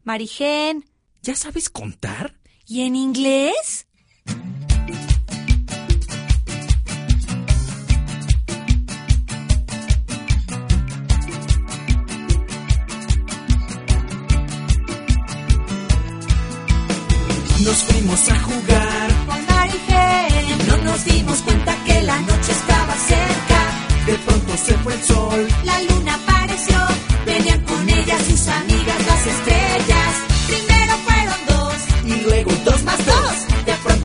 Marigen. ¿Ya sabes contar? ¿Y en inglés? Nos fuimos a jugar Con Marigen. no nos dimos cuenta que la noche estaba cerca. De pronto se fue el sol. La luna